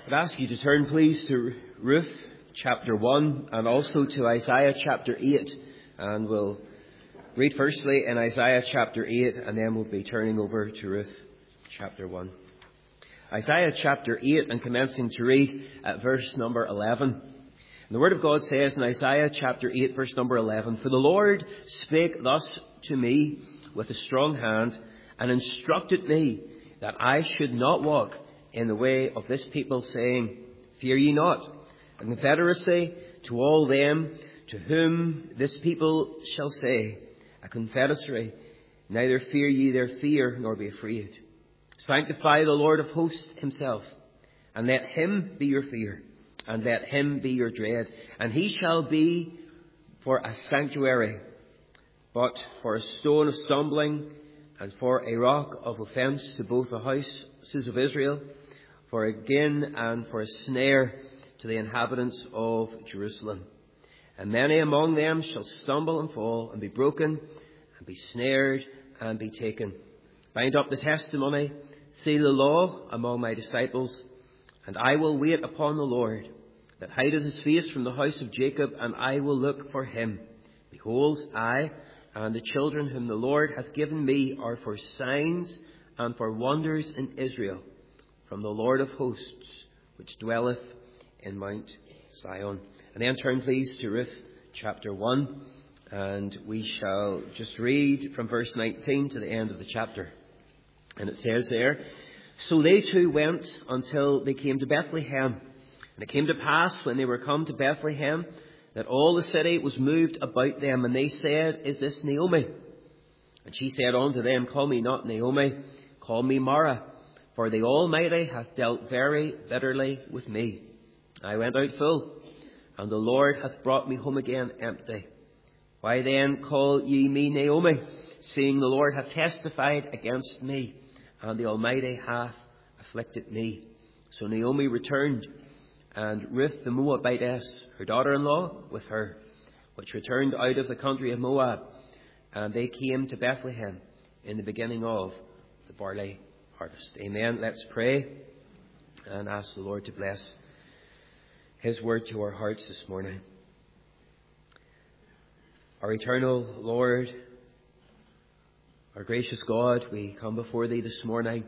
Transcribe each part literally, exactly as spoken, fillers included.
I'd ask you to turn, please, to Ruth chapter one and also to Isaiah chapter eight. And we'll read firstly in Isaiah chapter eight, and then we'll be turning over to Ruth chapter one. Isaiah chapter eight, and commencing to read at verse number eleven. And the Word of God says in Isaiah chapter eight, verse number eleven, "For the Lord spake thus to me with a strong hand, and instructed me that I should not walk in the way of this people, saying, Fear ye not, a confederacy to all them to whom this people shall say, a confederacy, neither fear ye their fear, nor be afraid. Sanctify the Lord of hosts himself, and let him be your fear, and let him be your dread. And he shall be for a sanctuary, but for a stone of stumbling, and for a rock of offence to both the houses of Israel, for a gin and for a snare to the inhabitants of Jerusalem. And many among them shall stumble and fall, and be broken, and be snared, and be taken. Bind up the testimony, seal the law among my disciples, and I will wait upon the Lord, that hideth his face from the house of Jacob, and I will look for him. Behold, I and the children whom the Lord hath given me are for signs and for wonders in Israel, from the Lord of hosts, which dwelleth in Mount Zion." And then turn please to Ruth chapter one, and we shall just read from verse nineteen to the end of the chapter. And it says there, "So they two went until they came to Bethlehem. And it came to pass, when they were come to Bethlehem, that all the city was moved about them. And they said, Is this Naomi? And she said unto them, Call me not Naomi, call me Mara. For the Almighty hath dealt very bitterly with me. I went out full, and the Lord hath brought me home again empty. Why then call ye me Naomi, seeing the Lord hath testified against me, and the Almighty hath afflicted me?" So Naomi returned, and Ruth the Moabitess, her daughter-in-law, with her, which returned out of the country of Moab. And they came to Bethlehem in the beginning of the barley harvest. Amen. Let's pray and ask the Lord to bless his word to our hearts this morning. Our eternal Lord, our gracious God, we come before thee this morning.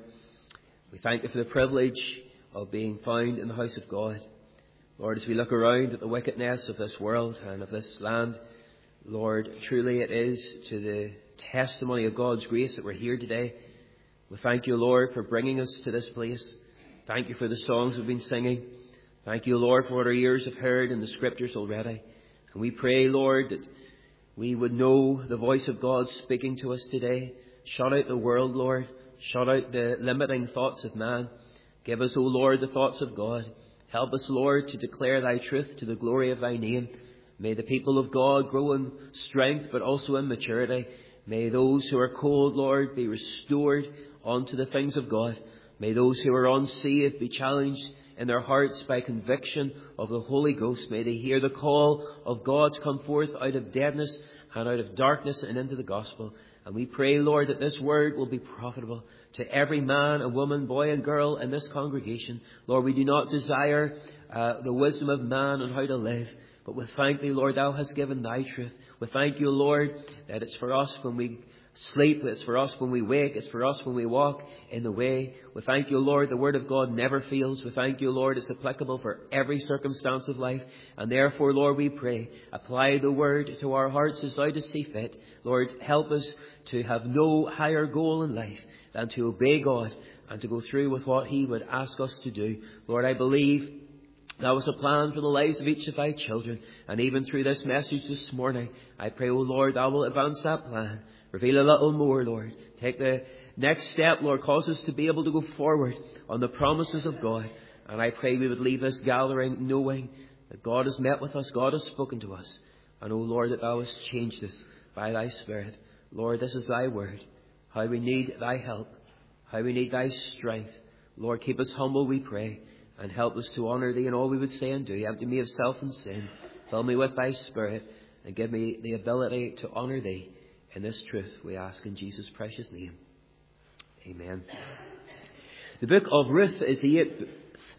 We thank you for the privilege of being found in the house of God. Lord, as we look around at the wickedness of this world and of this land, Lord, truly it is to the testimony of God's grace that we're here today. We thank you, Lord, for bringing us to this place. Thank you for the songs we've been singing. Thank you, Lord, for what our ears have heard in the Scriptures already. And we pray, Lord, that we would know the voice of God speaking to us today. Shut out the world, Lord. Shut out the limiting thoughts of man. Give us, O Lord, the thoughts of God. Help us, Lord, to declare thy truth to the glory of thy name. May the people of God grow in strength, but also in maturity. May those who are cold, Lord, be restored unto the things of God. May those who are unsaved be challenged in their hearts by conviction of the Holy Ghost. May they hear the call of God to come forth out of deadness and out of darkness and into the gospel. And we pray, Lord, that this word will be profitable to every man and woman, boy and girl in this congregation. Lord, we do not desire uh, the wisdom of man on how to live, but we thank thee, Lord, thou hast given thy truth. We thank you, Lord, that it's for us when we sleep, it's for us when we wake, it's for us when we walk in the way. We thank you, Lord, the word of God never fails. We thank you, Lord, it's applicable for every circumstance of life. And therefore, Lord, we pray, apply the word to our hearts as thou dost see fit. Lord, help us to have no higher goal in life than to obey God and to go through with what he would ask us to do. Lord, I believe that was a plan for the lives of each of thy children. And even through this message this morning, I pray, O Lord, thou will advance that plan. Reveal a little more, Lord. Take the next step, Lord. Cause us to be able to go forward on the promises of God. And I pray we would leave this gathering knowing that God has met with us, God has spoken to us. And, O Lord, that thou hast changed us by thy Spirit. Lord, this is thy word. How we need thy help. How we need thy strength. Lord, keep us humble, we pray. And help us to honour thee in all we would say and do. Empty me of self and sin. Fill me with thy Spirit. And give me the ability to honour thee. In this truth we ask in Jesus' precious name. Amen. The book of Ruth is the eighth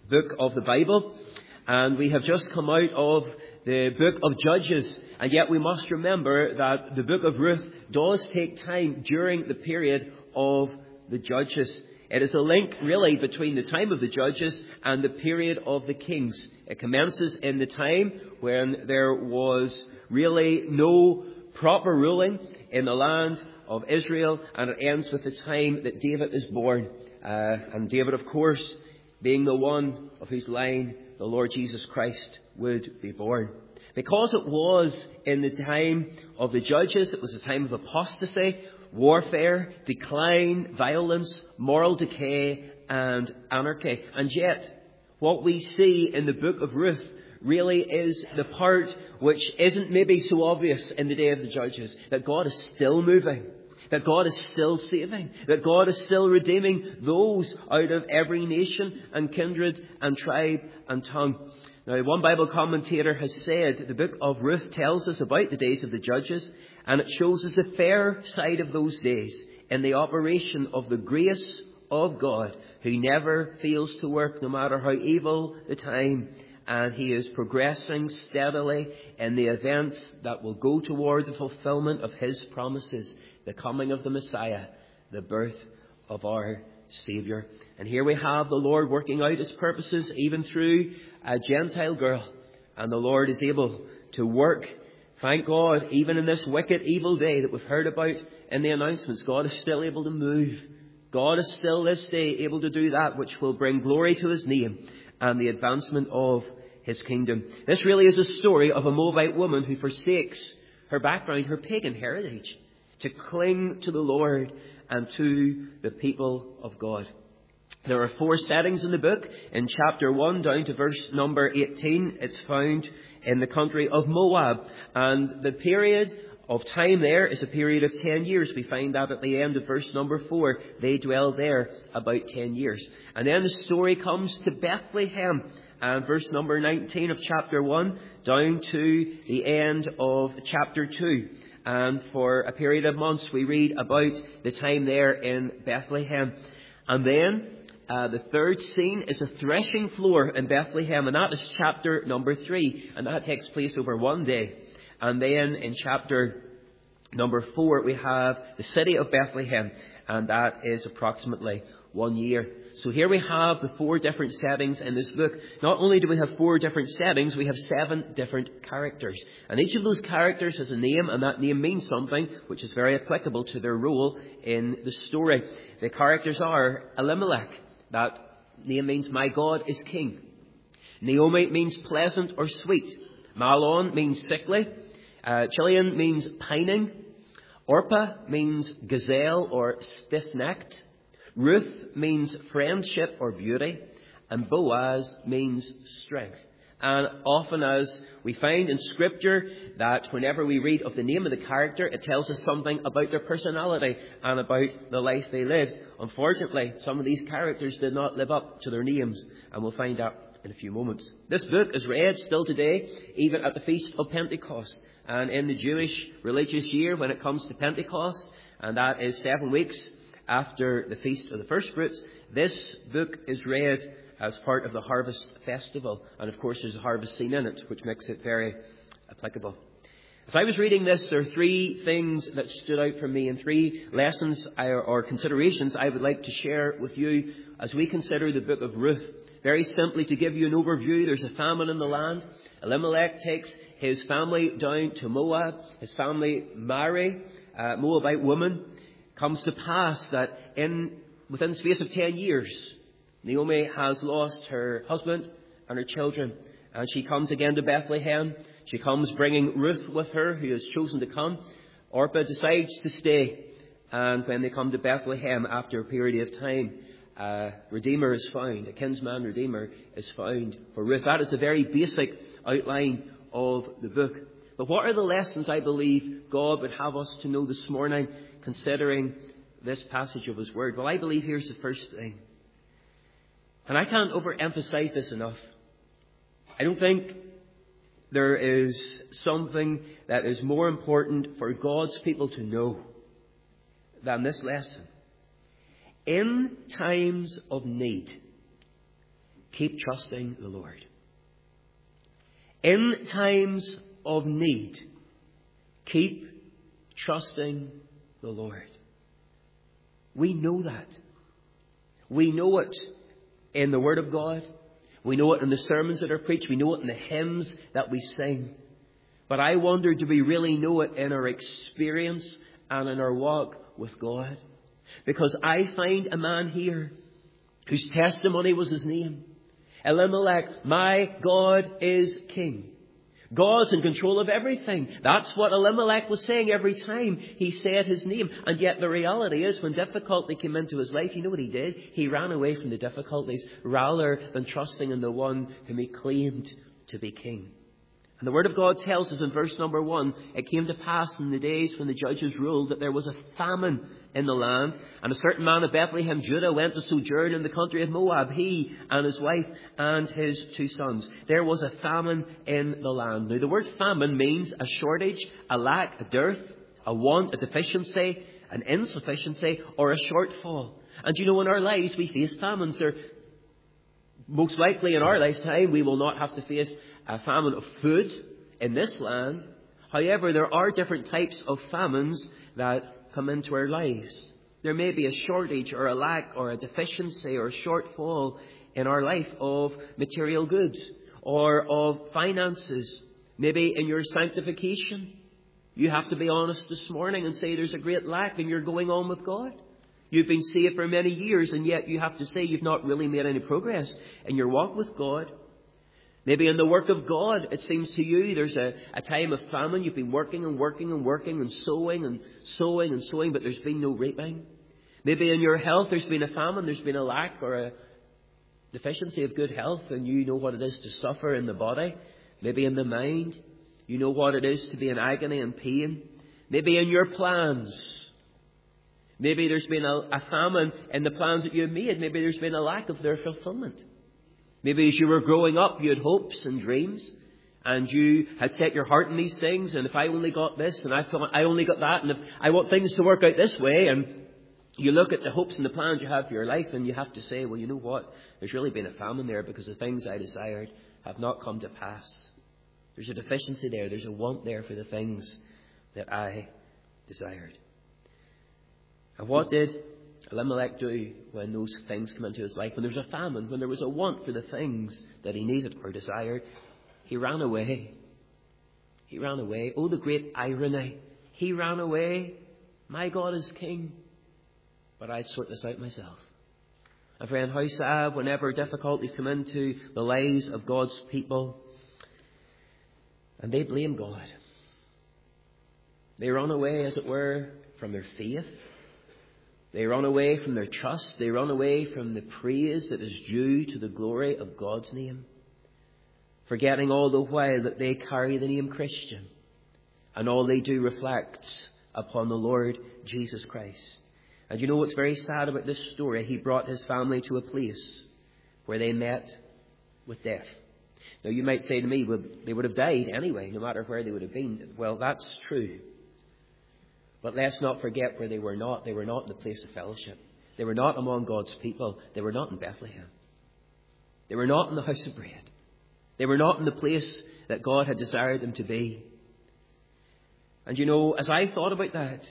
book of the Bible. And we have just come out of the book of Judges. And yet we must remember that the book of Ruth does take time during the period of the Judges. It is a link, really, between the time of the Judges and the period of the Kings. It commences in the time when there was really no proper ruling in the land of Israel, and it ends with the time that David is born. Uh, and David, of course, being the one of whose line the Lord Jesus Christ would be born. Because it was in the time of the Judges, it was a time of apostasy, warfare, decline, violence, moral decay, and anarchy. And yet, what we see in the book of Ruth really is the part which isn't maybe so obvious in the day of the Judges, that God is still moving, that God is still saving, that God is still redeeming those out of every nation and kindred and tribe and tongue. Now, one Bible commentator has said the book of Ruth tells us about the days of the Judges, and it shows us the fair side of those days in the operation of the grace of God, who never fails to work no matter how evil the time. And he is progressing steadily in the events that will go toward the fulfillment of his promises, the coming of the Messiah, the birth of our Saviour. And here we have the Lord working out his purposes even through a Gentile girl. And the Lord is able to work, thank God, even in this wicked, evil day that we've heard about in the announcements. God is still able to move. God is still this day able to do that which will bring glory to his name and the advancement of his kingdom. This really is a story of a Moabite woman who forsakes her background, her pagan heritage, to cling to the Lord and to the people of God. There are four settings in the book. In chapter one down to verse number eighteen, it's found in the country of Moab. And the period of time there is a period of ten years. We find that at the end of verse number four. They dwell there about ten years. And then the story comes to Bethlehem. And verse number nineteen of chapter one down to the end of chapter two. And for a period of months we read about the time there in Bethlehem. And then uh, the third scene is a threshing floor in Bethlehem. And that is chapter number three. And that takes place over one day. And then in chapter number four, we have the city of Bethlehem, and that is approximately one year. So here we have the four different settings in this book. Not only do we have four different settings, we have seven different characters. And each of those characters has a name, and that name means something, which is very applicable to their role in the story. The characters are Elimelech. That name means my God is king. Naomi means pleasant or sweet. Mahlon means sickly. Uh, Chilion means pining. Orpah means gazelle or stiff-necked. Ruth means friendship or beauty. And Boaz means strength. And often, as we find in Scripture, that whenever we read of the name of the character, it tells us something about their personality and about the life they lived. Unfortunately, some of these characters did not live up to their names, and we'll find out in a few moments. This book is read still today, even at the Feast of Pentecost. And in the Jewish religious year, when it comes to Pentecost, and that is seven weeks after the Feast of the First Fruits, this book is read as part of the Harvest Festival. And of course, there's a harvest scene in it, which makes it very applicable. As I was reading this, there are three things that stood out for me, and three lessons or considerations I would like to share with you as we consider the book of Ruth. Very simply, to give you an overview, there's a famine in the land. Elimelech takes his family down to Moab. His family marry a Moabite woman. Comes to pass that in within the space of ten years, Naomi has lost her husband and her children. And she comes again to Bethlehem. She comes bringing Ruth with her, who has chosen to come. Orpah decides to stay. And when they come to Bethlehem after a period of time, a Redeemer is found. A kinsman Redeemer is found for Ruth. That is a very basic outline of the book. But what are the lessons I believe God would have us to know this morning, considering this passage of His Word? Well, I believe here's the first thing. And I can't overemphasize this enough. I don't think there is something that is more important for God's people to know than this lesson. In times of need, Keep trusting the Lord. In times of need, keep trusting the Lord. We know that. We know it in the Word of God. We know it in the sermons that are preached. We know it in the hymns that we sing. But I wonder, do we really know it in our experience and in our walk with God? Because I find a man here whose testimony was his name. Elimelech, my God is king. God's in control of everything. That's what Elimelech was saying every time he said his name. And yet the reality is, when difficulty came into his life, you know what he did? He ran away from the difficulties rather than trusting in the one whom he claimed to be king. And the Word of God tells us in verse number one, it came to pass in the days when the judges ruled that there was a famine in the land, and a certain man of Bethlehem, Judah, went to sojourn in the country of Moab, he and his wife and his two sons. There was a famine in the land. Now, the word famine means a shortage, a lack, a dearth, a want, a deficiency, an insufficiency, or a shortfall. And you know, in our lives we face famines. There, most likely in our lifetime we will not have to face a famine of food in this land. However, there are different types of famines that come into our lives. There may be a shortage or a lack or a deficiency or a shortfall in our life of material goods or of finances. Maybe in your sanctification. You have to be honest this morning and say there's a great lack and you're going on with God. You've been saved for many years and yet you have to say you've not really made any progress in your walk with God. Maybe in the work of God, it seems to you there's a, a time of famine. You've been working and working and working and sowing and sowing and sowing, but there's been no reaping. Maybe in your health there's been a famine, there's been a lack or a deficiency of good health, and you know what it is to suffer in the body. Maybe in the mind, you know what it is to be in agony and pain. Maybe in your plans. Maybe there's been a, a famine in the plans that you've made. Maybe there's been a lack of their fulfillment. Maybe as you were growing up, you had hopes and dreams, and you had set your heart on these things, and if I only got this, and I thought I only got that, and if I want things to work out this way, and you look at the hopes and the plans you have for your life, and you have to say, well, you know what? There's really been a famine there because the things I desired have not come to pass. There's a deficiency there. There's a want there for the things that I desired. And what did Elimelech do when those things come into his life? When there was a famine, when there was a want for the things that he needed or desired, he ran away. He ran away. Oh, the great irony. He ran away. My God is king. But I'd sort this out myself. And friend, how sad whenever difficulties come into the lives of God's people and they blame God. They run away, as it were, from their faith. They run away from their trust. They run away from the praise that is due to the glory of God's name. Forgetting all the while that they carry the name Christian. And all they do reflects upon the Lord Jesus Christ. And you know what's very sad about this story? He brought his family to a place where they met with death. Now you might say to me, well, they would have died anyway, no matter where they would have been. Well, that's true. But let's not forget where they were not. They were not in the place of fellowship. They were not among God's people. They were not in Bethlehem. They were not in the house of bread. They were not in the place that God had desired them to be. And you know, as I thought about that,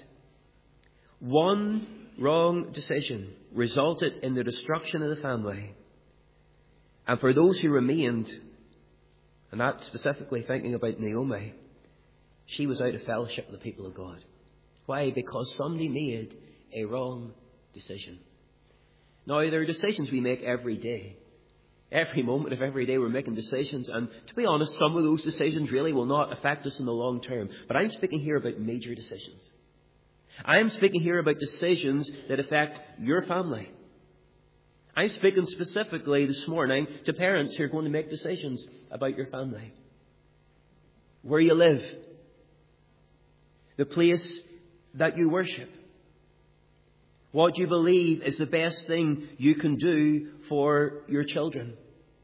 one wrong decision resulted in the destruction of the family. And for those who remained, and that's specifically thinking about Naomi, she was out of fellowship with the people of God. Why? Because somebody made a wrong decision. Now, there are decisions we make every day. Every moment of every day we're making decisions. And to be honest, some of those decisions really will not affect us in the long term. But I'm speaking here about major decisions. I'm speaking here about decisions that affect your family. I'm speaking specifically this morning to parents who are going to make decisions about your family. Where you live. The place that you worship. What you believe is the best thing you can do for your children.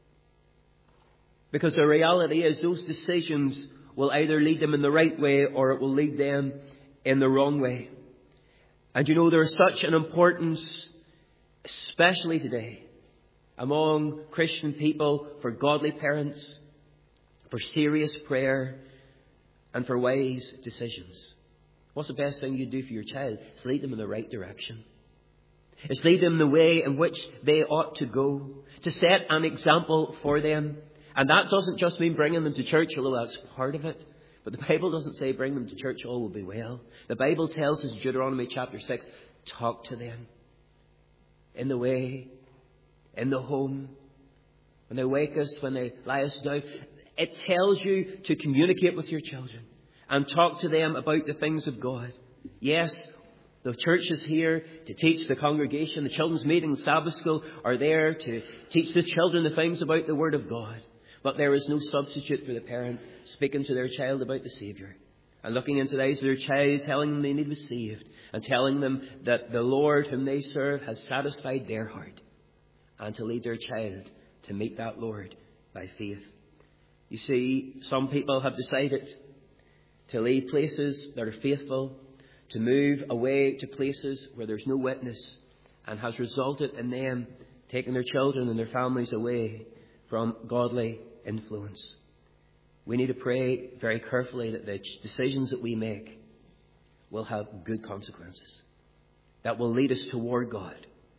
Because the reality is those decisions will either lead them in the right way or it will lead them in the wrong way. And you know, there is such an importance, especially today, among Christian people for godly parents, for serious prayer, and for wise decisions. What's the best thing you do for your child? It's lead them in the right direction. It's lead them in the way in which they ought to go, to set an example for them. And that doesn't just mean bringing them to church, although that's part of it. But the Bible doesn't say bring them to church, all will be well. The Bible tells us in Deuteronomy chapter six, talk to them in the way, in the home, when they wake us, when they lie us down. It tells you to communicate with your children and talk to them about the things of God. Yes, the church is here to teach the congregation. The children's meeting, Sabbath school are there to teach the children the things about the Word of God. But there is no substitute for the parent speaking to their child about the Saviour and looking into the eyes of their child, telling them they need to be saved and telling them that the Lord whom they serve has satisfied their heart, and to lead their child to meet that Lord by faith. You see, some people have decided to leave places that are faithful, to move away to places where there's no witness, and has resulted in them taking their children and their families away from godly influence. We need to pray very carefully that the decisions that we make will have good consequences, that will lead us toward God.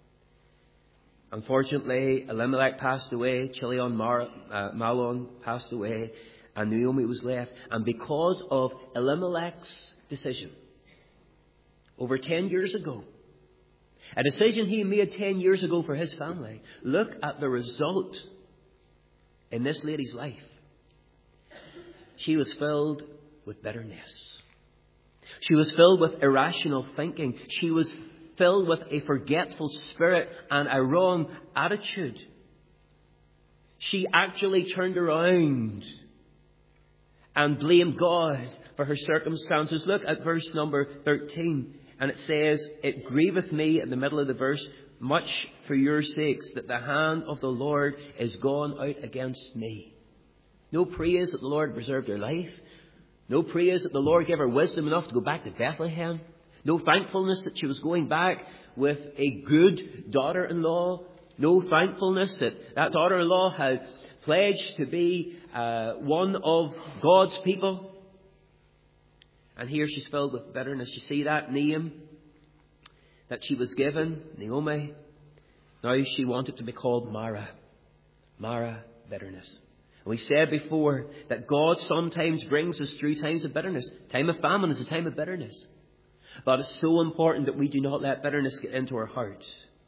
Unfortunately, Elimelech passed away, Chilion Mar- uh, Mahlon passed away, and Naomi was left. And because of Elimelech's decision, over ten years ago, a decision he made ten years ago for his family, look at the result in this lady's life. She was filled with bitterness. She was filled with irrational thinking. She was filled with a forgetful spirit and a wrong attitude. She actually turned around and blamed God for her circumstances. Look at verse number thirteen. And it says, it grieveth me, in the middle of the verse, much for your sakes, that the hand of the Lord is gone out against me. No praise that the Lord preserved her life. No praise that the Lord gave her wisdom enough to go back to Bethlehem. No thankfulness that she was going back with a good daughter-in-law. No thankfulness that that daughter-in-law had pledged to be uh, one of God's people. And here she's filled with bitterness. You see that name that she was given, Naomi. Now she wanted to be called Mara. Mara, bitterness. And we said before that God sometimes brings us through times of bitterness. Time of famine is a time of bitterness. But it's so important that we do not let bitterness get into our hearts.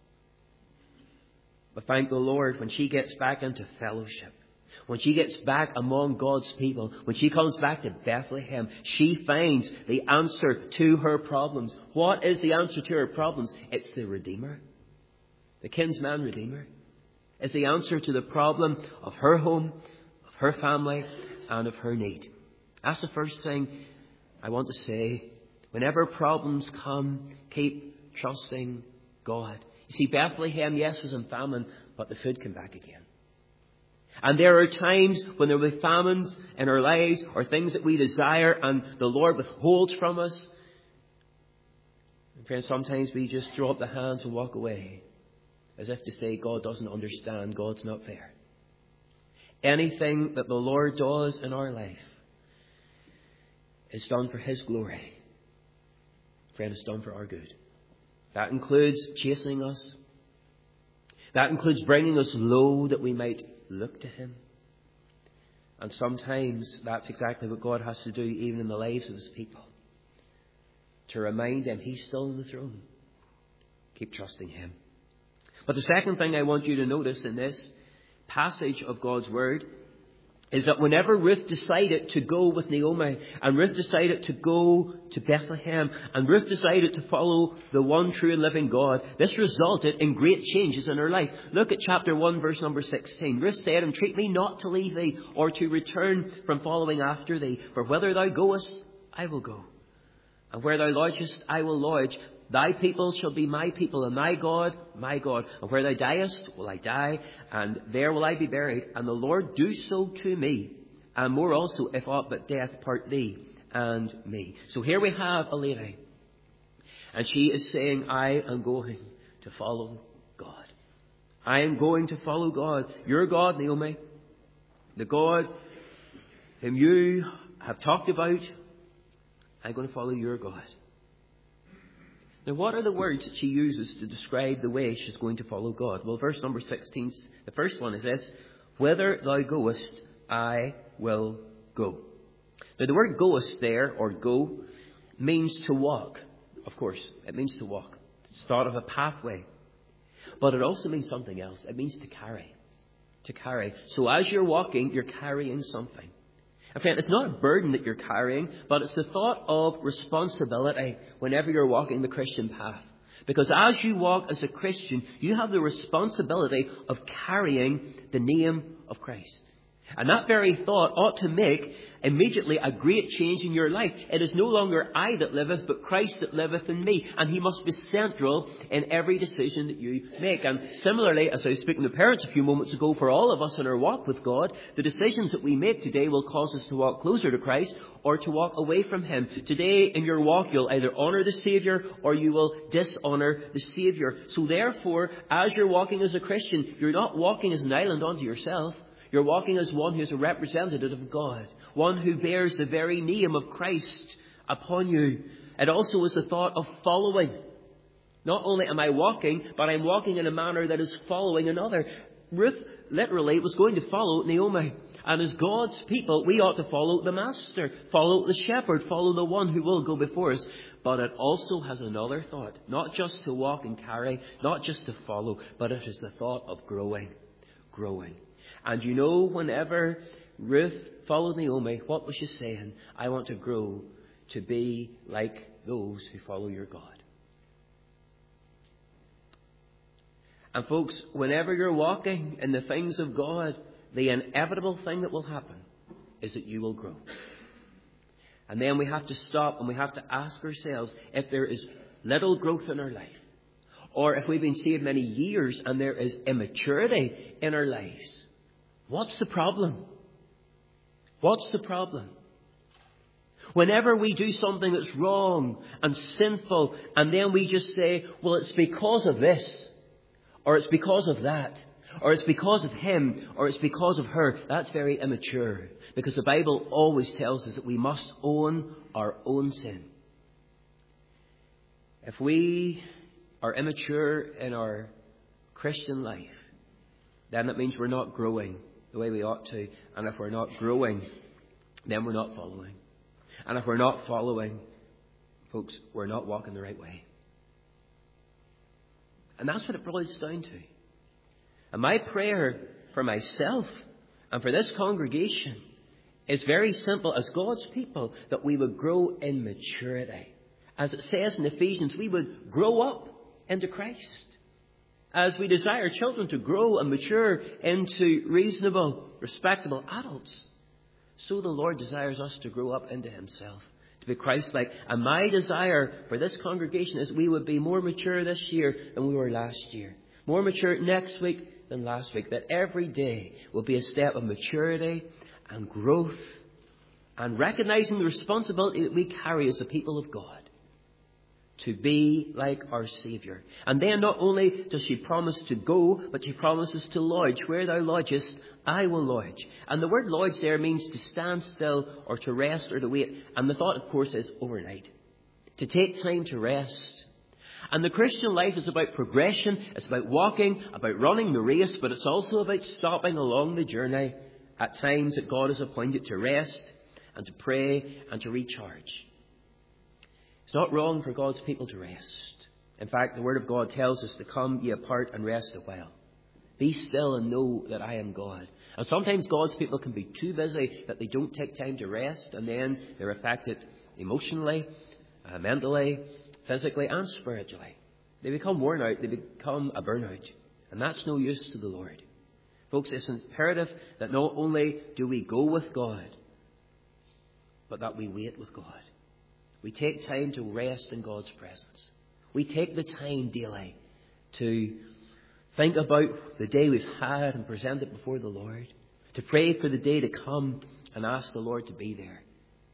But thank the Lord, when she gets back into fellowship, when she gets back among God's people, when she comes back to Bethlehem, she finds the answer to her problems. What is the answer to her problems? It's the Redeemer. The kinsman Redeemer is the answer to the problem of her home, of her family, and of her need. That's the first thing I want to say. Whenever problems come, keep trusting God. You see, Bethlehem, yes, was in famine, but the food came back again. And there are times when there will be famines in our lives or things that we desire and the Lord withholds from us. And friends, sometimes we just throw up the hands and walk away as if to say God doesn't understand, God's not fair. Anything that the Lord does in our life is done for His glory. Friend, it's done for our good. That includes chastening us. That includes bringing us low that we might look to Him. And sometimes that's exactly what God has to do even in the lives of His people. To remind them He's still on the throne. Keep trusting Him. But the second thing I want you to notice in this passage of God's Word is that whenever Ruth decided to go with Naomi, and Ruth decided to go to Bethlehem, and Ruth decided to follow the one true and living God, this resulted in great changes in her life. Look at chapter one, verse number sixteen. Ruth said, entreat me not to leave thee, or to return from following after thee. For whither thou goest, I will go. And where thou lodgest, I will lodge. Thy people shall be my people, and thy God, my God. And where thou diest, will I die, and there will I be buried. And the Lord do so to me, and more also, if aught but death part thee and me. So here we have a lady, and she is saying, I am going to follow God. I am going to follow God. Your God, Naomi, the God whom you have talked about, I'm going to follow your God. Now, what are the words that she uses to describe the way she's going to follow God? Well, verse number sixteen, the first one is this: whither thou goest, I will go. Now, the word goest there, or go, means to walk. Of course, it means to walk. It's thought of a pathway. But it also means something else. It means to carry. To carry. So as you're walking, you're carrying something. And friend, it's not a burden that you're carrying, but it's the thought of responsibility whenever you're walking the Christian path. Because as you walk as a Christian, you have the responsibility of carrying the name of Christ. And that very thought ought to make immediately a great change in your life. It is no longer I that liveth, but Christ that liveth in me. And He must be central in every decision that you make. And similarly, as I was speaking to parents a few moments ago, for all of us in our walk with God, the decisions that we make today will cause us to walk closer to Christ or to walk away from Him. Today in your walk, you'll either honour the Saviour or you will dishonour the Saviour. So therefore, as you're walking as a Christian, you're not walking as an island unto yourself. You're walking as one who is a representative of God, one who bears the very name of Christ upon you. It also is the thought of following. Not only am I walking, but I'm walking in a manner that is following another. Ruth literally was going to follow Naomi. And as God's people, we ought to follow the Master, follow the Shepherd, follow the one who will go before us. But it also has another thought, not just to walk and carry, not just to follow, but it is the thought of growing, growing. And you know, whenever Ruth followed Naomi, what was she saying? I want to grow to be like those who follow your God. And folks, whenever you're walking in the things of God, the inevitable thing that will happen is that you will grow. And then we have to stop and we have to ask ourselves if there is little growth in our life, or if we've been saved many years and there is immaturity in our lives. What's the problem? What's the problem? Whenever we do something that's wrong and sinful, and then we just say, well, it's because of this, or it's because of that, or it's because of him, or it's because of her, that's very immature. Because the Bible always tells us that we must own our own sin. If we are immature in our Christian life, then that means we're not growing the way we ought to. And if we're not growing, then we're not following. And if we're not following, folks, we're not walking the right way. And that's what it boils down to. And my prayer for myself and for this congregation is very simple. As God's people, that we would grow in maturity. As it says in Ephesians, we would grow up into Christ. As we desire children to grow and mature into reasonable, respectable adults, so the Lord desires us to grow up into Himself, to be Christ-like. And my desire for this congregation is we would be more mature this year than we were last year. More mature next week than last week. That every day will be a step of maturity and growth and recognizing the responsibility that we carry as the people of God. To be like our Saviour. And then not only does she promise to go, but she promises to lodge. Where thou lodgest, I will lodge. And the word lodge there means to stand still or to rest or to wait. And the thought, of course, is overnight. To take time to rest. And the Christian life is about progression. It's about walking, about running the race, but it's also about stopping along the journey at times that God has appointed to rest and to pray and to recharge. It's not wrong for God's people to rest. In fact, the Word of God tells us to come ye apart and rest a while. Be still and know that I am God. And sometimes God's people can be too busy that they don't take time to rest, and then they're affected emotionally, uh, mentally, physically and spiritually. They become worn out. They become a burnout. And that's no use to the Lord. Folks, it's imperative that not only do we go with God, but that we wait with God. We take time to rest in God's presence. We take the time daily to think about the day we've had and present it before the Lord. To pray for the day to come and ask the Lord to be there.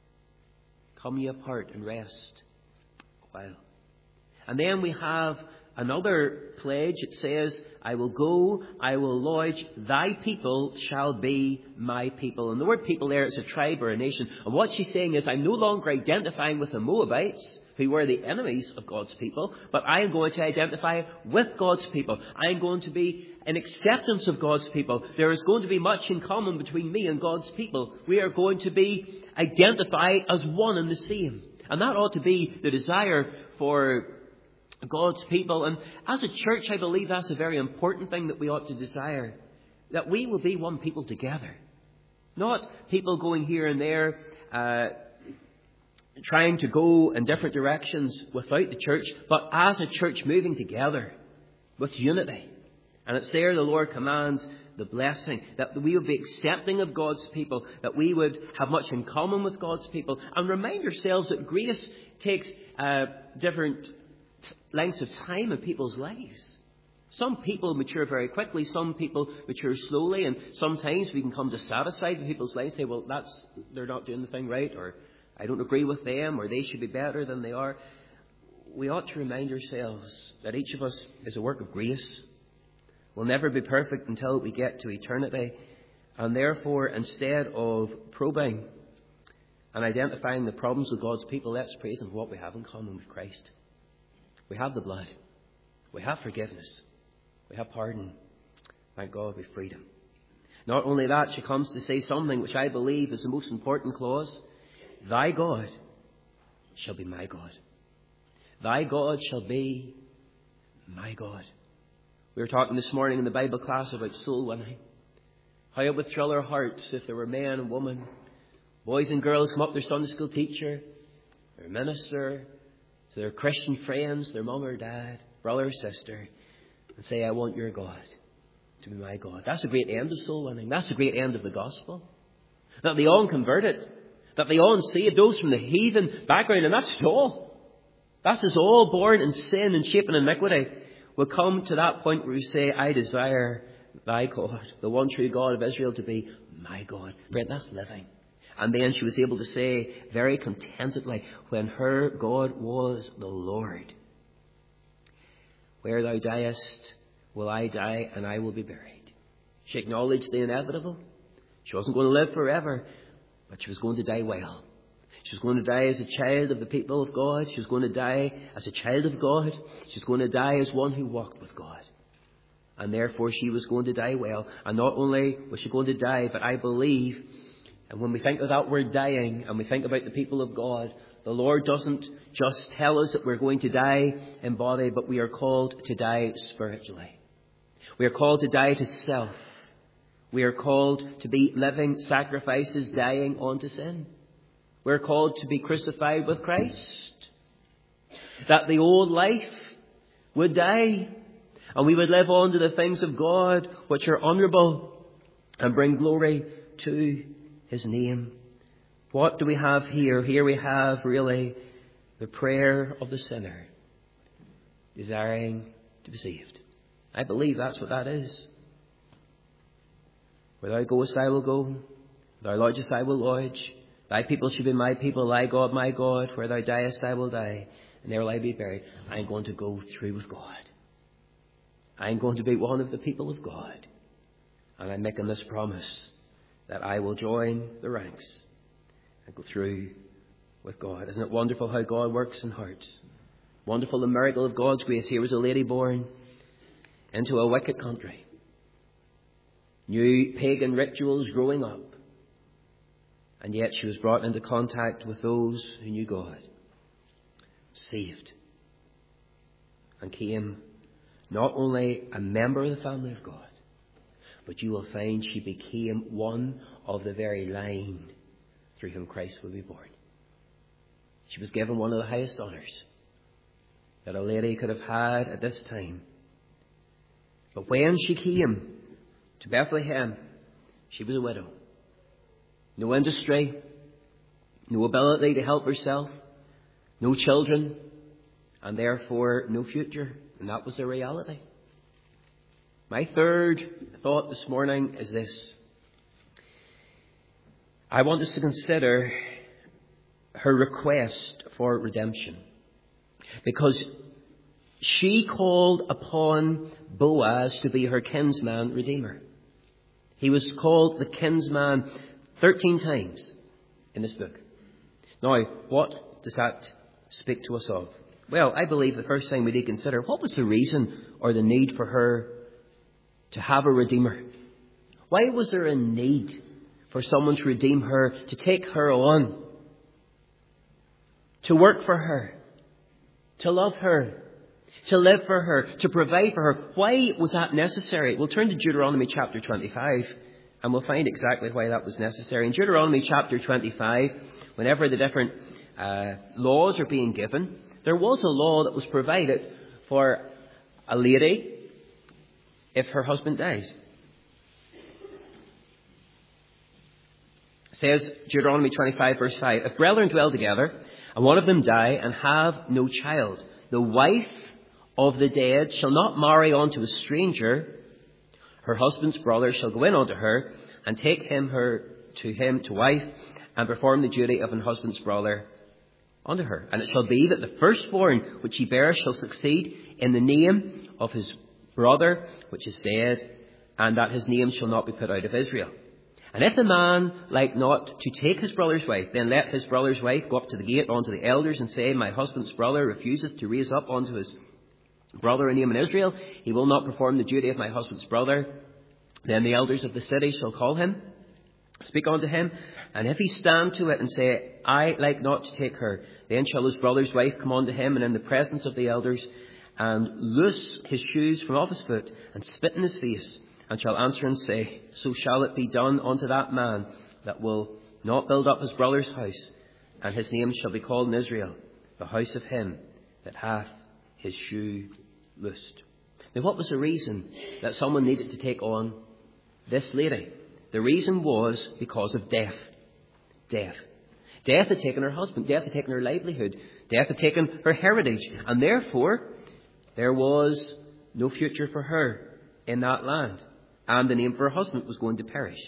Come ye apart and rest a while. And then we have another pledge. It says, I will go, I will lodge, thy people shall be my people. And the word people there is a tribe or a nation. And what she's saying is, I'm no longer identifying with the Moabites, who were the enemies of God's people, but I am going to identify with God's people. I am going to be in acceptance of God's people. There is going to be much in common between me and God's people. We are going to be identified as one and the same. And that ought to be the desire for God's people. And as a church, I believe that's a very important thing that we ought to desire. That we will be one people together. Not people going here and there, uh, trying to go in different directions without the church, but as a church moving together with unity. And it's there the Lord commands the blessing, that we would be accepting of God's people, that we would have much in common with God's people, and remind ourselves that grace takes uh, different lengths of time in people's lives. Some people mature very quickly, some people mature slowly, and sometimes we can come dissatisfied with people's lives, say, well, that's they're not doing the thing right, or I don't agree with them, or they should be better than they are. We ought to remind ourselves that each of us is a work of grace. We'll never be perfect until we get to eternity. And therefore, instead of probing and identifying the problems of God's people, let's praise Him for what we have in common with Christ. We have the blood. We have forgiveness. We have pardon. Thank God we have freedom. Not only that, she comes to say something which I believe is the most important clause. Thy God shall be my God. Thy God shall be my God. We were talking this morning in the Bible class about soul winning. How it would thrill our hearts if there were men and women, boys and girls come up to their Sunday school teacher, their minister, to their Christian friends, their mum or dad, brother or sister, and say, I want your God to be my God. That's the great end of soul winning. That's the great end of the gospel. That they all converted. That they all saved, those from the heathen background. And that's all. That's us all born in sin and shaped in iniquity. We'll come to that point where we say, I desire thy God, the one true God of Israel, to be my God. Friend, that's living. And then she was able to say very contentedly, when her God was the Lord, where thou diest, will I die, and I will be buried. She acknowledged the inevitable. She wasn't going to live forever, but she was going to die well. She was going to die as a child of the people of God. She was going to die as a child of God. She was going to die as one who walked with God. And therefore she was going to die well. And not only was she going to die, but I believe, and when we think of that word dying, and we think about the people of God, the Lord doesn't just tell us that we're going to die in body, but we are called to die spiritually. We are called to die to self. We are called to be living sacrifices, dying unto sin. We're called to be crucified with Christ. That the old life would die, and we would live on to the things of God which are honourable and bring glory to His name. What do we have here? Here we have really the prayer of the sinner, desiring to be saved. I believe that's what that is. Where thou goest, I will go. Where thou lodgest, I will lodge. Thy people shall be my people, thy God, my God. Where thou diest, I will die, and there will I be buried. I am going to go through with God. I am going to be one of the people of God. And I'm making this promise that I will join the ranks and go through with God. Isn't it wonderful how God works in hearts? Wonderful the miracle of God's grace. Here was a lady born into a wicked country. Knew pagan rituals growing up. And yet she was brought into contact with those who knew God. Saved. And came not only a member of the family of God, but you will find she became one of the very line through whom Christ will be born. She was given one of the highest honours that a lady could have had at this time. But when she came to Bethlehem, she was a widow. No industry, no ability to help herself, no children, and therefore no future. And that was the reality. My third thought this morning is this. I want us to consider her request for redemption. Because she called upon Boaz to be her kinsman redeemer. He was called the kinsman thirteen times in this book. Now, what does that speak to us of? Well, I believe the first thing we need to consider, what was the reason or the need for her to have a redeemer? Why was there a need for someone to redeem her, to take her on, to work for her, to love her, to live for her, to provide for her? Why was that necessary? We'll turn to Deuteronomy chapter twenty-five and we'll find exactly why that was necessary. In Deuteronomy chapter twenty-five, whenever the different uh, laws are being given, there was a law that was provided for a lady if her husband dies. It says, Deuteronomy twenty-five verse five, if brethren dwell together and one of them die and have no child, the wife of the dead shall not marry unto a stranger. Her husband's brother shall go in unto her and take him her to him to wife and perform the duty of an husband's brother unto her. And it shall be that the firstborn which he bears shall succeed in the name of his brother which is dead, and that his name shall not be put out of Israel. And if the man like not to take his brother's wife, then let his brother's wife go up to the gate unto the elders and say, my husband's brother refuseth to raise up unto his brother a name in Israel. He will not perform the duty of my husband's brother. Then the elders of the city shall call him, speak unto him, and if he stand to it and say, I like not to take her, then shall his brother's wife come unto him, and in the presence of the elders, and loose his shoes from off his foot, and spit in his face, and shall answer and say, so shall it be done unto that man that will not build up his brother's house, and his name shall be called in Israel, the house of him that hath his shoe loosed. Now, what was the reason that someone needed to take on this lady? The reason was because of death. Death. Death had taken her husband. Death had taken her livelihood. Death had taken her heritage. And therefore, there was no future for her in that land. And the name for her husband was going to perish.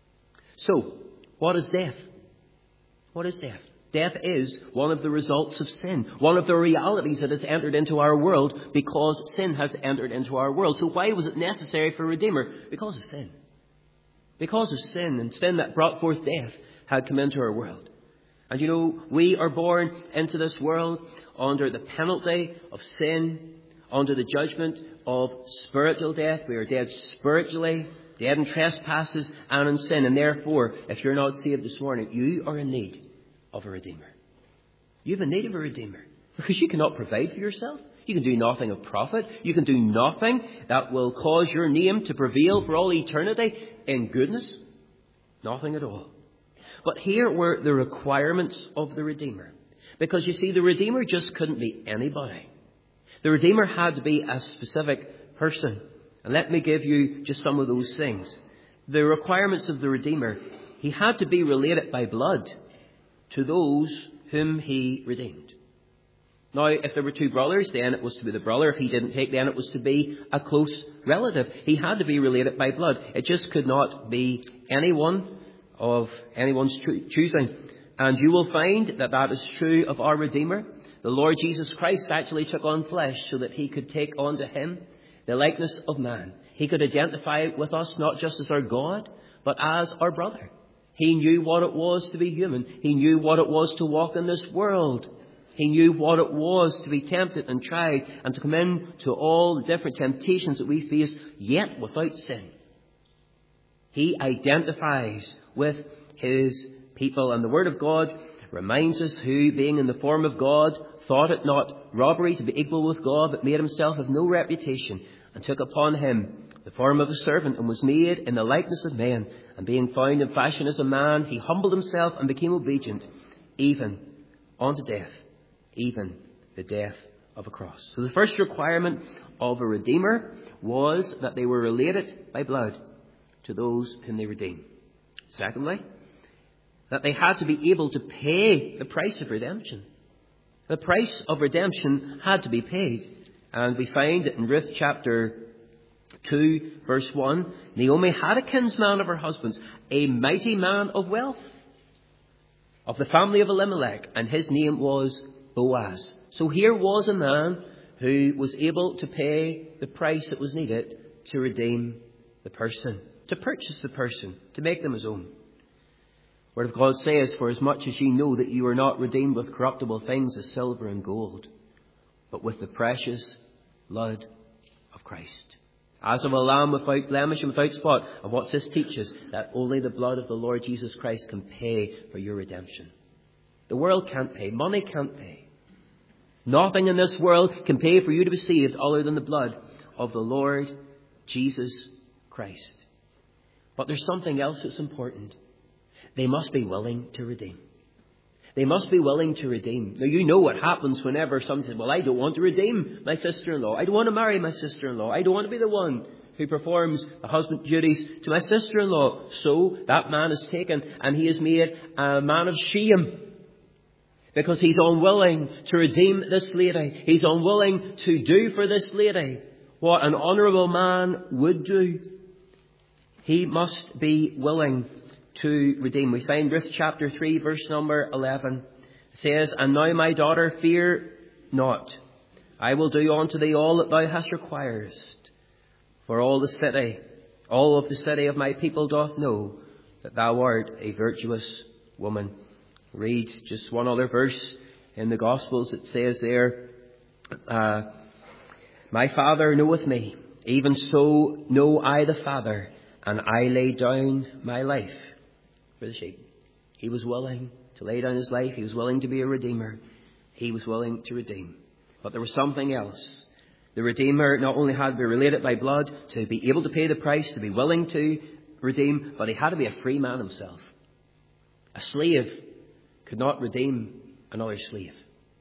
So, what is death? What is death? Death is one of the results of sin, one of the realities that has entered into our world because sin has entered into our world. So why was it necessary for a Redeemer? Because of sin. Because of sin, and sin that brought forth death had come into our world. And you know, we are born into this world under the penalty of sin, under the judgment of spiritual death. We are dead spiritually, dead in trespasses and in sin. And therefore, if you're not saved this morning, you are in need of a Redeemer. You have a need of a Redeemer because you cannot provide for yourself. You can do nothing of profit. You can do nothing that will cause your name to prevail for all eternity in goodness. Nothing at all. But here were the requirements of the Redeemer. Because you see, the Redeemer just couldn't be anybody. The Redeemer had to be a specific person. And let me give you just some of those things. The requirements of the Redeemer. He had to be related by blood to those whom he redeemed. Now, if there were two brothers, then it was to be the brother. If he didn't take, then it was to be a close relative. He had to be related by blood. It just could not be anyone of anyone's choosing. And you will find that that is true of our Redeemer. The Lord Jesus Christ actually took on flesh so that he could take on to him the likeness of man. He could identify with us not just as our God, but as our brother. He knew what it was to be human. He knew what it was to walk in this world. He knew what it was to be tempted and tried and to come into all the different temptations that we face, yet without sin. He identifies with his people. And the Word of God reminds us who, being in the form of God, thought it not robbery to be equal with God, but made himself of no reputation, and took upon him the form of a servant, and was made in the likeness of men. And being found in fashion as a man, he humbled himself and became obedient, even unto death, even the death of a cross. So the first requirement of a Redeemer was that they were related by blood to those whom they redeemed. Secondly, that they had to be able to pay the price of redemption. The price of redemption had to be paid. And we find that in Ruth chapter two, verse one, Naomi had a kinsman of her husband's, a mighty man of wealth, of the family of Elimelech, and his name was Boaz. So here was a man who was able to pay the price that was needed to redeem the person, to purchase the person, to make them his own. The Word of God says, for as much as ye know that you are not redeemed with corruptible things as silver and gold, but with the precious blood of Christ, as of a lamb without blemish and without spot. And what's this teach us? That only the blood of the Lord Jesus Christ can pay for your redemption. The world can't pay. Money can't pay. Nothing in this world can pay for you to be saved other than the blood of the Lord Jesus Christ. But there's something else that's important. They must be willing to redeem. They must be willing to redeem. Now, you know what happens whenever someone says, well, I don't want to redeem my sister-in-law. I don't want to marry my sister-in-law. I don't want to be the one who performs the husband duties to my sister-in-law. So that man is taken and he is made a man of shame, because he's unwilling to redeem this lady. He's unwilling to do for this lady what an honourable man would do. He must be willing to redeem. We find Ruth chapter three, verse number eleven. It says, and now, my daughter, fear not. I will do unto thee all that thou hast requirest. For all the city, all of the city of my people doth know that thou art a virtuous woman. Read just one other verse in the Gospels. It says there, uh, my Father knoweth me, even so know I the Father, and I lay down my life for the sheep. He was willing to lay down his life. He was willing to be a redeemer. He was willing to redeem. But there was something else. The Redeemer not only had to be related by blood, to be able to pay the price, to be willing to redeem, but he had to be a free man himself. A slave could not redeem another slave.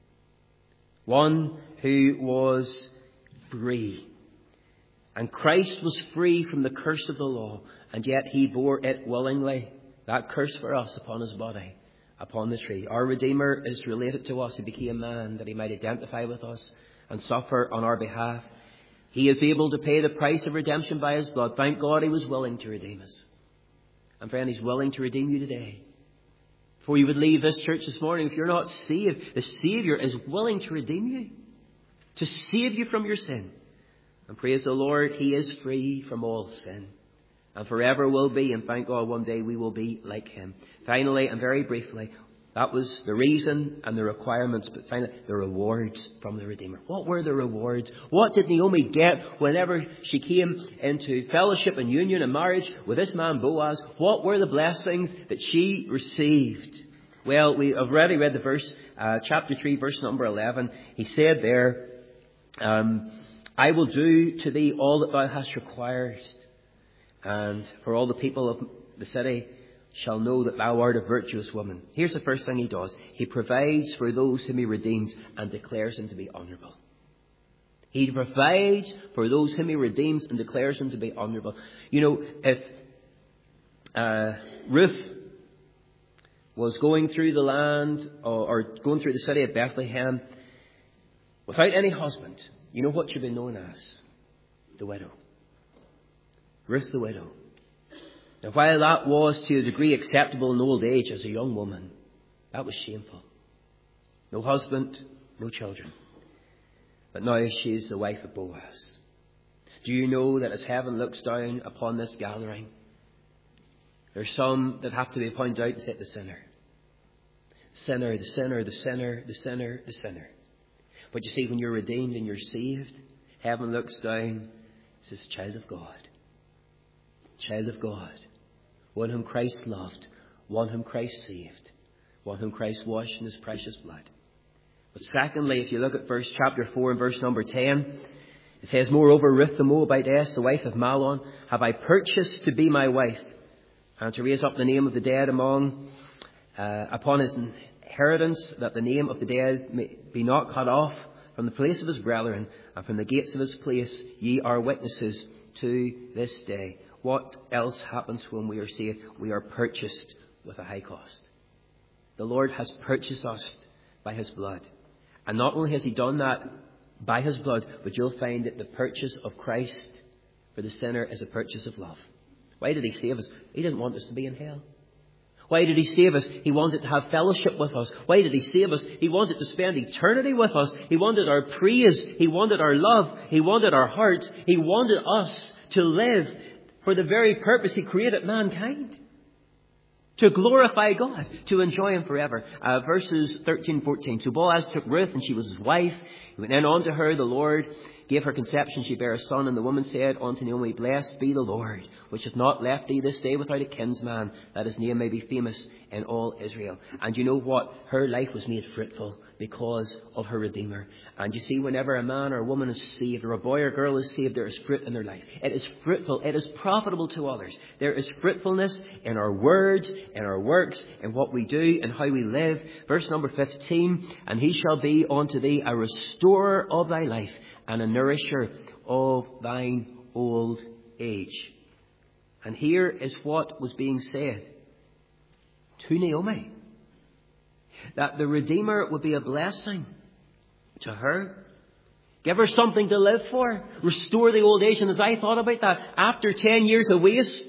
One who was free. And Christ was free from the curse of the law, and yet he bore it willingly. That curse for us upon his body, upon the tree. Our Redeemer is related to us. He became man that he might identify with us and suffer on our behalf. He is able to pay the price of redemption by his blood. Thank God he was willing to redeem us. And friend, he's willing to redeem you today. Before you would leave this church this morning, if you're not saved, the Saviour is willing to redeem you, to save you from your sin. And praise the Lord, he is free from all sin. And forever will be, and thank God one day we will be like him. Finally, and very briefly, that was the reason and the requirements, but finally, the rewards from the Redeemer. What were the rewards? What did Naomi get whenever she came into fellowship and union and marriage with this man Boaz? What were the blessings that she received? Well, we have already read the verse, uh, chapter three, verse number eleven. He said there, um, I will do to thee all that thou hast required. And for all the people of the city shall know that thou art a virtuous woman. Here's the first thing he does. He provides for those whom he redeems and declares them to be honourable. He provides for those whom he redeems and declares them to be honourable. You know, if uh, Ruth was going through the land or, or going through the city of Bethlehem without any husband, you know what she'd be known as? The widow. Ruth the widow. Now, while that was to a degree acceptable in old age as a young woman, that was shameful. No husband, no children. But now she is the wife of Boaz. Do you know that as heaven looks down upon this gathering, there's some that have to be pointed out and said, the sinner. Sinner, the sinner, the sinner, the sinner, the sinner. But you see, when you're redeemed and you're saved, heaven looks down and says, child of God. Child of God, one whom Christ loved, one whom Christ saved, one whom Christ washed in his precious blood. But secondly, if you look at verse chapter four and verse number ten, it says, moreover, Ruth the Moabitess, the wife of Mahlon, have I purchased to be my wife, and to raise up the name of the dead among uh, upon his inheritance, that the name of the dead may be not cut off from the place of his brethren, and from the gates of his place ye are witnesses to this day. What else happens when we are saved? We are purchased with a high cost. The Lord has purchased us by his blood. And not only has he done that by his blood, but you'll find that the purchase of Christ for the sinner is a purchase of love. Why did he save us? He didn't want us to be in hell. Why did he save us? He wanted to have fellowship with us. Why did he save us? He wanted to spend eternity with us. He wanted our praise. He wanted our love. He wanted our hearts. He wanted us to live for the very purpose he created mankind. To glorify God, to enjoy him forever. Uh, verses thirteen, fourteen. So Boaz took Ruth, and she was his wife. He went in unto her. The Lord gave her conception. She bare a son. And the woman said unto Naomi, Blessed be the Lord, which hath not left thee this day without a kinsman, that his name may be famous in all Israel. And you know what? Her life was made fruitful because of her Redeemer. And you see, whenever a man or a woman is saved, or a boy or girl is saved, there is fruit in their life. It is fruitful. It is profitable to others. There is fruitfulness in our words, in our works, in what we do, and how we live. Verse number fifteen, And he shall be unto thee a restorer of thy life, and a nourisher of thine old age. And here is what was being said to Naomi. That the Redeemer would be a blessing to her. Give her something to live for. Restore the old age. And as I thought about that, after ten years of waste,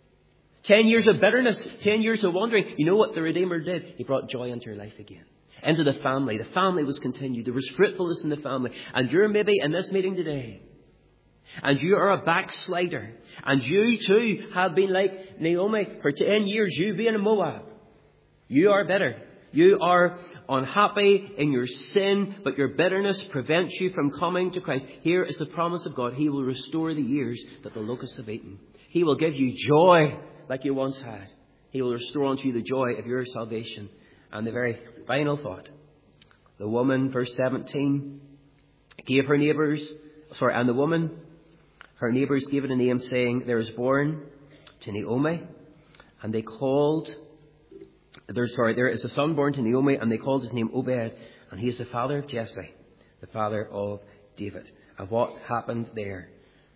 ten years of bitterness, ten years of wandering, you know what the Redeemer did? He brought joy into her life again. Into the family. The family was continued. There was fruitfulness in the family. And you're maybe in this meeting today, and you are a backslider, and you too have been like Naomi for ten years. You being in Moab. You are bitter. You are unhappy in your sin, but your bitterness prevents you from coming to Christ. Here is the promise of God. He will restore the years that the locusts have eaten. He will give you joy like you once had. He will restore unto you the joy of your salvation. And the very final thought. The woman, verse seventeen, gave her neighbours, sorry, and the woman, her neighbours gave it a name, saying, There is born to Naomi. And they called... There's, sorry, there is a son born to Naomi, and they called his name Obed, and he is the father of Jesse, the father of David. And what happened there?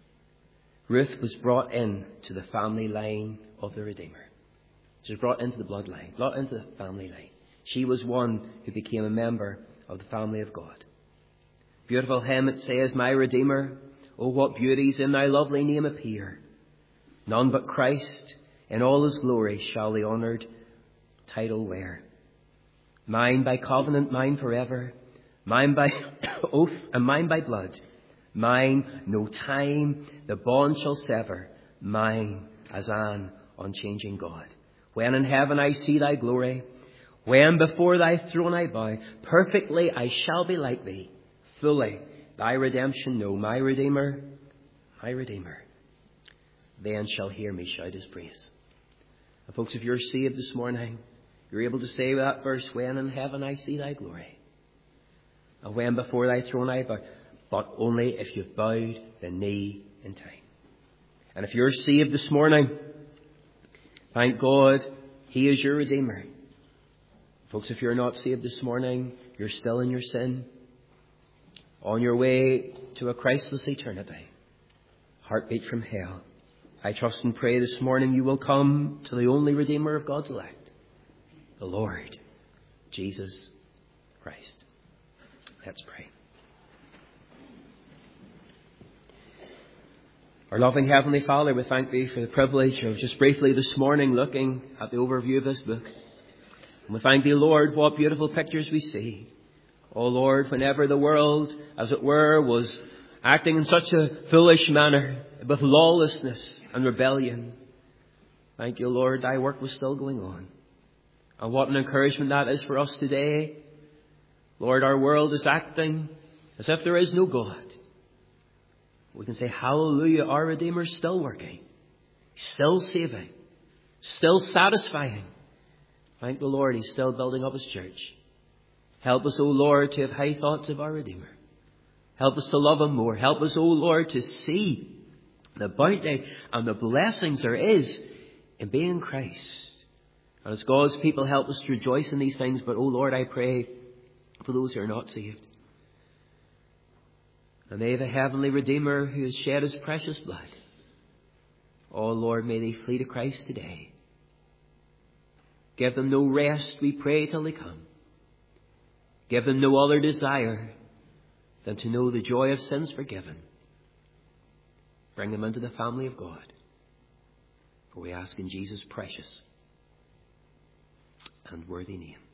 Ruth was brought in to the family line of the Redeemer. She was brought into the bloodline, brought into the family line. She was one who became a member of the family of God. Beautiful hymn, it says, My Redeemer, oh what beauties in thy lovely name appear. None but Christ in all his glory shall the honoured title wear. Mine by covenant, mine forever, mine by oath and mine by blood, mine no time the bond shall sever, mine as an unchanging God. When in heaven I see thy glory, when before thy throne I bow, perfectly I shall be like thee, fully thy redemption know, my Redeemer, my Redeemer. Then shall hear me shout his praise. And folks, if you're saved this morning, you're able to say that verse, when in heaven I see thy glory, and when before thy throne I bow, but only if you've bowed the knee in time. And if you're saved this morning, thank God, he is your Redeemer. Folks, if you're not saved this morning, you're still in your sin, on your way to a Christless eternity, heartbeat from hell. I trust and pray this morning you will come to the only Redeemer of God's elect, the Lord Jesus Christ. Let's pray. Our loving Heavenly Father, we thank Thee for the privilege of just briefly this morning looking at the overview of this book. And we thank Thee, Lord, what beautiful pictures we see. Oh Lord, whenever the world, as it were, was acting in such a foolish manner, with lawlessness and rebellion, thank You, Lord, Thy work was still going on. And what an encouragement that is for us today. Lord, our world is acting as if there is no God. We can say, hallelujah, our Redeemer is still working, still saving, still satisfying. Thank the Lord, He's still building up His church. Help us, O Lord, to have high thoughts of our Redeemer. Help us to love Him more. Help us, O Lord, to see the bounty and the blessings there is in being in Christ. And as God's people, help us to rejoice in these things. But, O Lord, I pray for those who are not saved. And they have a heavenly Redeemer who has shed His precious blood. Oh, Lord, may they flee to Christ today. Give them no rest, we pray, till they come. Give them no other desire than to know the joy of sins forgiven. Bring them into the family of God. For we ask in Jesus' precious and worthy name.